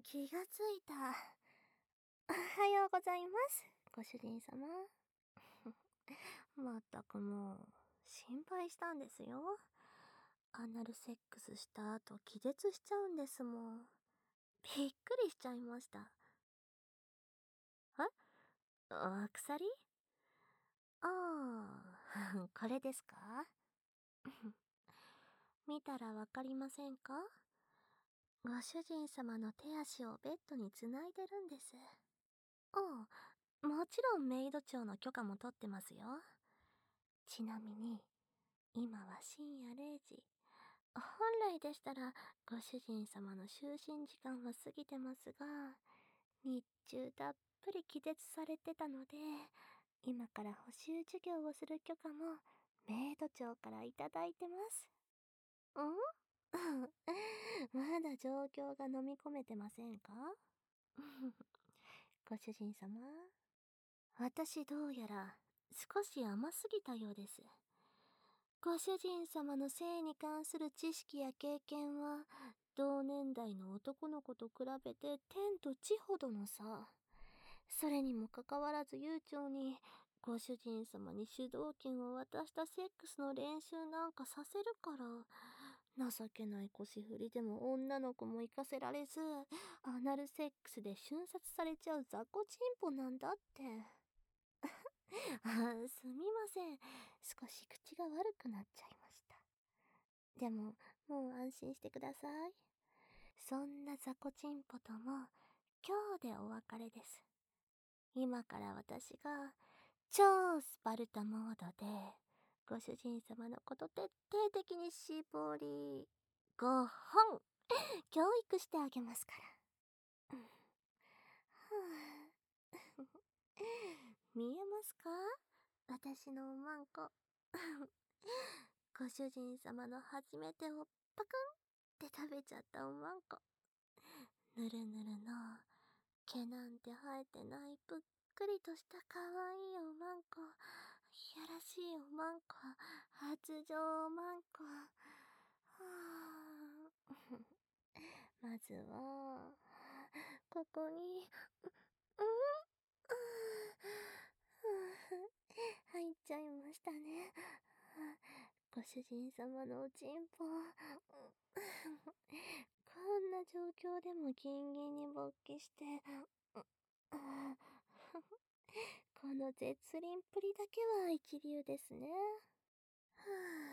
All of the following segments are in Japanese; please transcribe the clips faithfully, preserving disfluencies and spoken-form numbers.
気がついた。おはようございます、ご主人様。まったくもう、心配したんですよ。アナルセックスした後気絶しちゃうんですもん。びっくりしちゃいました。え？あ、鎖？ああ、これですか？見たらわかりませんか？ご主人様の手足をベッドにつないでるんです。ああ、もちろんメイド長の許可も取ってますよ。ちなみに、今は深夜れいじ。本来でしたら、ご主人様の就寝時間は過ぎてますが、日中たっぷり気絶されてたので、今から補習授業をする許可も、メイド長からいただいてます。んまだ状況が飲み込めてませんか？ご主人様、私どうやら少し甘すぎたようです。ご主人様の性に関する知識や経験は同年代の男の子と比べて天と地ほどの差。それにもかかわらず悠長にご主人様に主導権を渡したセックスの練習なんかさせるから、情けない腰振りでも女の子も行かせられず、アナルセックスで瞬殺されちゃう雑魚チンポなんだって。あ、すみません。少し口が悪くなっちゃいました。でも、もう安心してください。そんな雑魚チンポとも、今日でお別れです。今から私が、超スパルタモードで、ご主人様のこと徹底的に絞り、ごほん、教育してあげますから。うん、はあ、見えますか？私のおまんこ。ご主人様の初めてをパクンって食べちゃったおまんこ。ぬるぬるの毛なんて生えてないぷっくりとしたかわいいおまんこ。いやらしいおまんこ。発情おまんこ。はあ、まずはここに、うん、入っちゃいましたね。ご主人様のおちんぽ。こんな状況でもギンギンに勃起して、この絶倫っぷりだけは一流ですね。は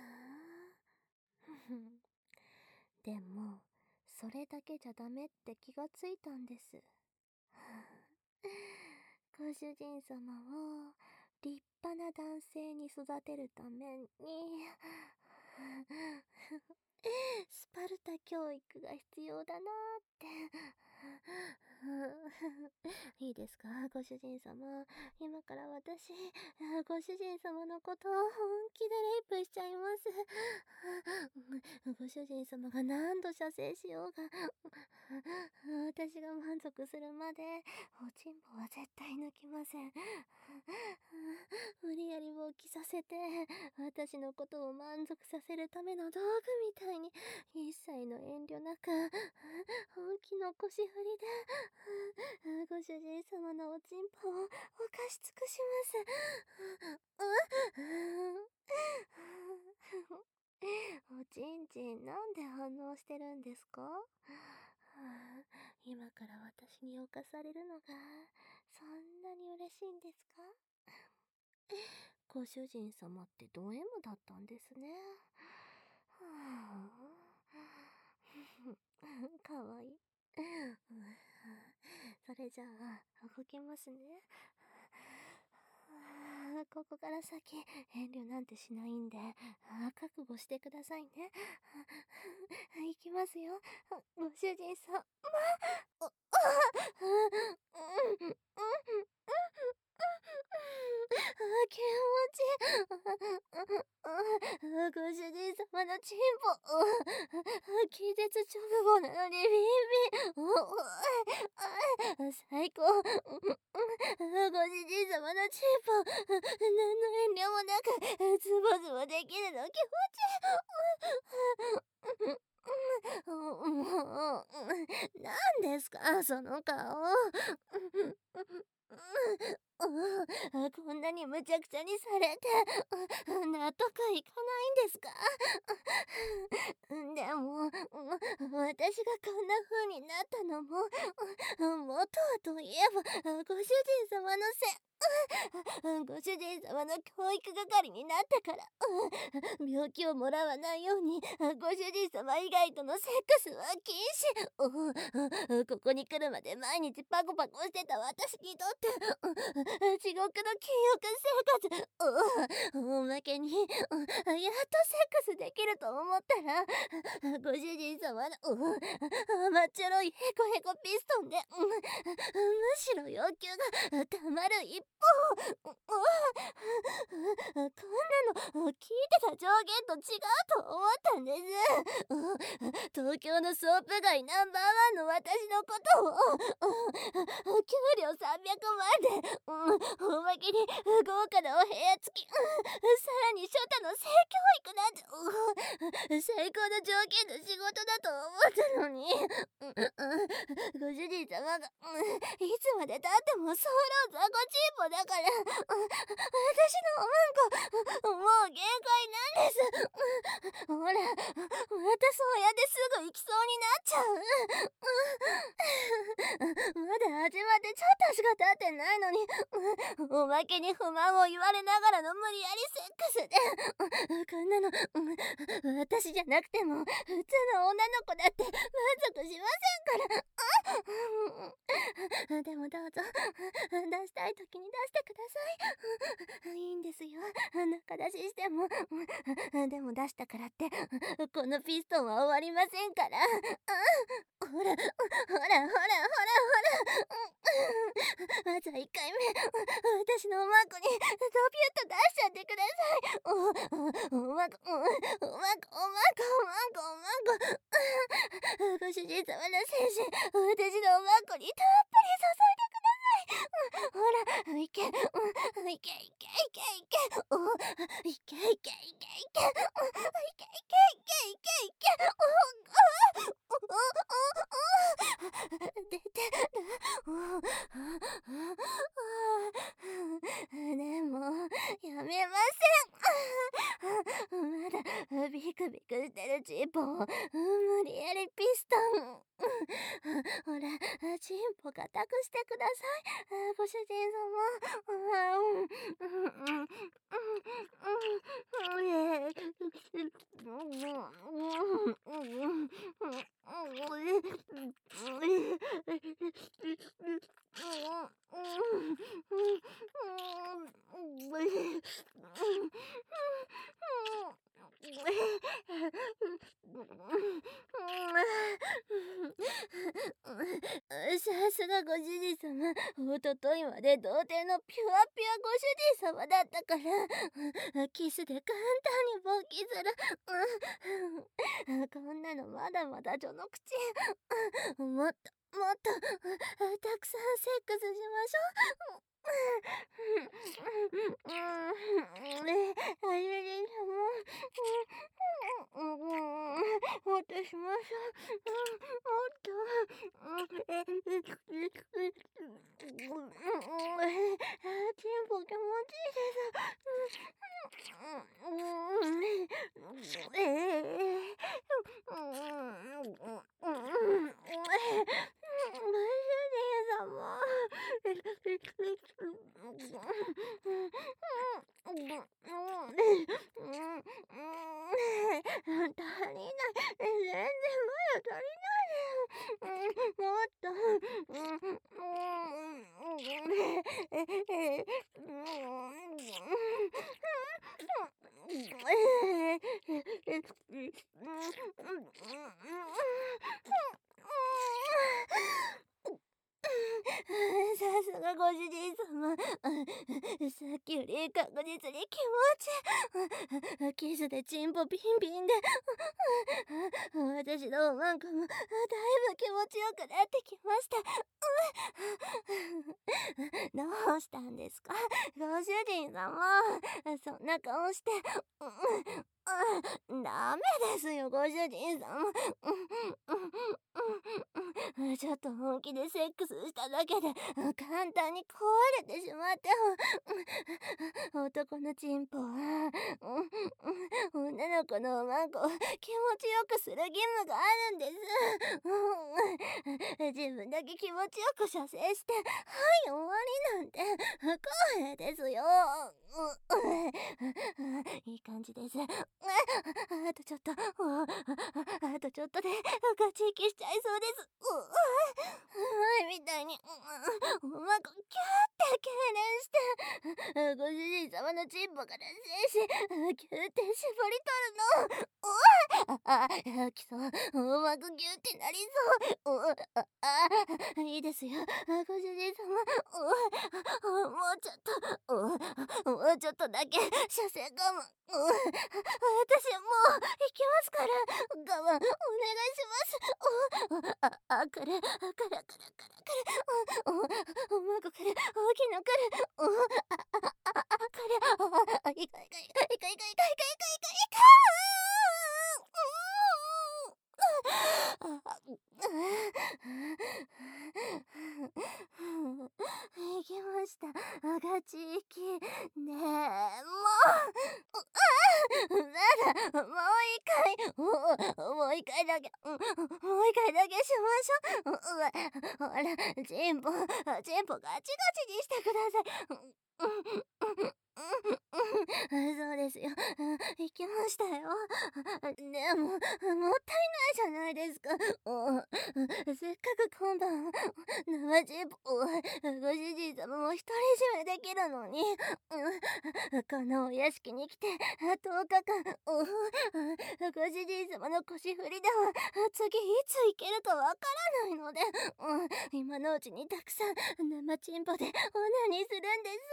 ぁでも、それだけじゃダメって気がついたんです。ご主人様を立派な男性に育てるために、スパルタ教育が必要だなーって。いいですか、ご主人様。今から私、ご主人様のことを本気でレイプしちゃいます。ご主人様が何度射精しようが、私が満足するまで、おちんぽは絶対抜きません。無理やり勃起させて、私のことを満足させるための道具みたいに、一切の遠慮なく、本気の腰振りで、ご主人様のおちんぽを犯し尽くします。おちんちんなんで反応してるんですか？今から私に侵されるのがそんなに嬉しいんですか？ご主人様ってド M だったんですね。かわいい。それじゃあ動きますね。ここから先遠慮なんてしないんで覚悟してくださいね。いきますよ、ご主人様。気持ちいい。ご主人様のチンポ。気絶直後なのにビンビン。最高。ご主人様のチンポ。何の遠慮もなくズボズボできるの気持ちいい。もう、なんでですか、その顔。こんなにむちゃくちゃにされて納得いかないんですか？でも私がこんな風になったのも元はといえばご主人様のせい。ご主人様の教育係になってから病気をもらわないようにご主人様以外とのセックスは禁止。ここに来るまで毎日パコパコしてた私にとって地獄の禁欲生活。おまけにやっとセックスできると思ったらご主人様の甘っちょろいヘコヘコピストンでむしろ要求がたまる一方。こんなの聞いてた上限と違うと思ったんです。東京のソープ街ナンバーワンの私のことを給料さんびゃくまんでおまけに豪華なお部屋付き、さらに初太の性教育なんて最高の条件の仕事だと思ったのにご主人様がいつまでたってもソロ雑魚チンポだから私のおまんこもう限界なんです。ほらまたそうやってすぐ行きそうになっちゃう。まだ始まってちょっとしか経ってないのにおまけに不満を言われながらの無理やりセックスでこんなの私じゃなくても普通の女の子だって満足しませんから。でもどうぞ出したい時に出してください。いいんですよ、中出ししても。でも出したからってこのピストンは終わりませんから。ほらほらほらほらほら。まずはいっかいめ私のおまんこにドピュッと出しちゃってください。おおまんこおまんこおまんこおまんこおまんこ。ご主人様の精神私のおまんこにたっぷり注いでください。ほらいけいけいけいけいけいけおいけいけいけいけいけいけいけいけいけおおおお出てる。でもやめません。まだビクビクしてるチンポを無理やりピストン。ほらチンポ固くしてくださいご主人様。さすがご主人様、おとといまで童貞のピュアピュアご主人様だったからキスで簡単に勃起する。こんなのまだまだ序の口。もっともっとたくさんセックスしましょう。ご主人様もっとしましょう。もっとチンポ気持ちいいです足りない。全然まだ足りないよ。もっと。さすがご主人様。ささっきより確実に気持ちいい。キスでチンポピンピンで私のおまんこもだいぶ気持ちよくなってきました。どうしたんですかご主人様。そんな顔して。ダメですよご主人様。ちょっと本気でセックスしただけで簡単に壊れてしまって男のチンポは女の子のおまんこを気持ちよくする義務があるんです。自分だけ気持ちよく射精してはい終わりなんて不公平ですよ。いい感じです。あとちょっと、あとちょっとでガチ息しちゃいそうです。前みたいにうまくキューって痙攣してご主人様のチンポから精子キューって絞り取るの。うわああきそう。うまくギューってなりそう。うああいいですよご主人様。うもうちょっともうちょっとだけ射精我慢。私もう行きますから我慢お願いします。ああくるくるくるくるくるおまこくる大きなくるああああくるあいかいかいかいかいかいかいかいかいかいきましたガチ息。ねえもうまだもう一回もう一回だけもう一回だけしましょう。ほらチンポチンポガチガチにしてください。そうですよ行きましたよ。でももったいないじゃないですか。せっかく今晩は生チンポをご主人様も独り占めできるのにこのお屋敷に来てとおかかんご主人様の腰振りでは次いつ行けるかわからないので今のうちにたくさん生チンポでオナニーするんです。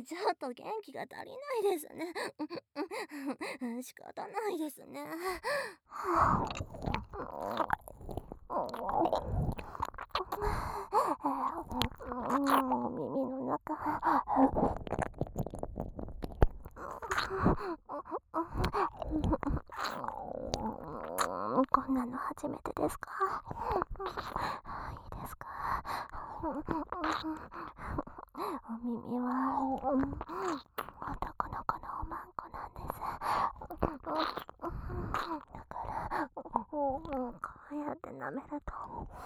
ちょっと元気が足りないですね。仕方ないですね。耳の中こんなの初めてですか？いいですか？お耳は男の子のおまんこなんです。だからこうやって舐めると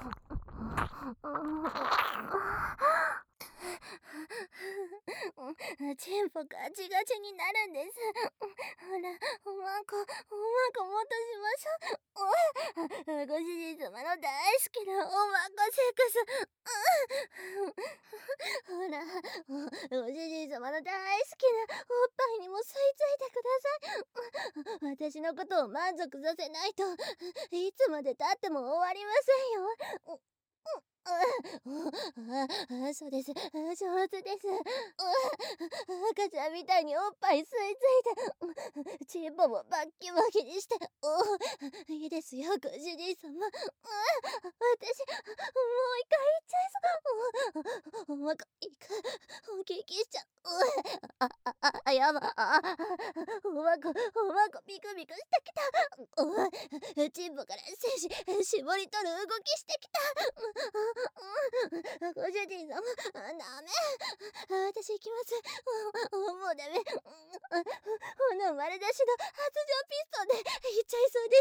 チンポガチガチになるんです。ほらおまんこおまんこもっとしましょう。ご主人様の大好きなおまんこセックス。ほらご主人様の大好きなおっぱいにも吸い付いてください。私のことを満足させないといつまでたっても終わりませんよ。ああそうです上手です。赤ちゃんみたいにおっぱい吸い付いてチンポもバッキバキにしていいですよご主人様。私もう一回言っちゃいそう。おまこいく本気息しちゃう。ああああやばあおまこおまこビクビクしてきた。チンポから精子絞り取る動きしてきた。ご主人様ダメ私行きます。もうダメ。この丸出しの発情ピストンで行っちゃいそうです。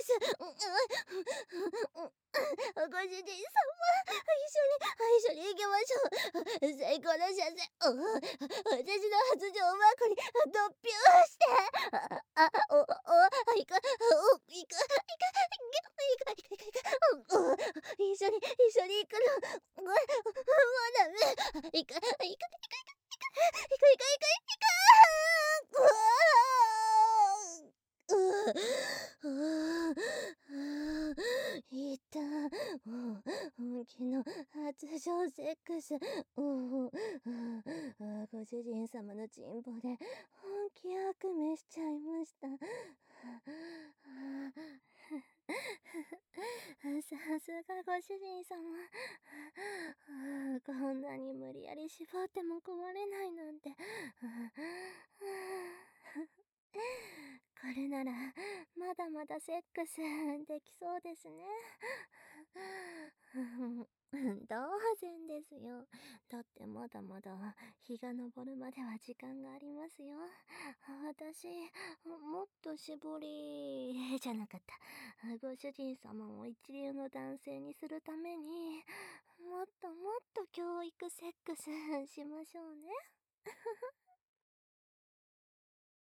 ご主人様一緒に一緒に行きましょう。最高の射精私の発情マークにドッピューしてあおお行くお行く行く行く行く行く行く一緒に一緒に行くのもうダメ行く行く行く行く行く行く行く行くうわいった本気の発情セックス。うんうん、あご主人様のチンポで本気悪夢しちゃいました。さすがご主人様。こんなに無理やり絞っても壊れないなんて。これならまだまだセックスできそうですね。当然ですよ。だってまだまだ日が昇るまでは時間がありますよ。私、もっと絞り、じゃなかった。ご主人様を一流の男性にするために、もっともっと教育セックスしましょうね。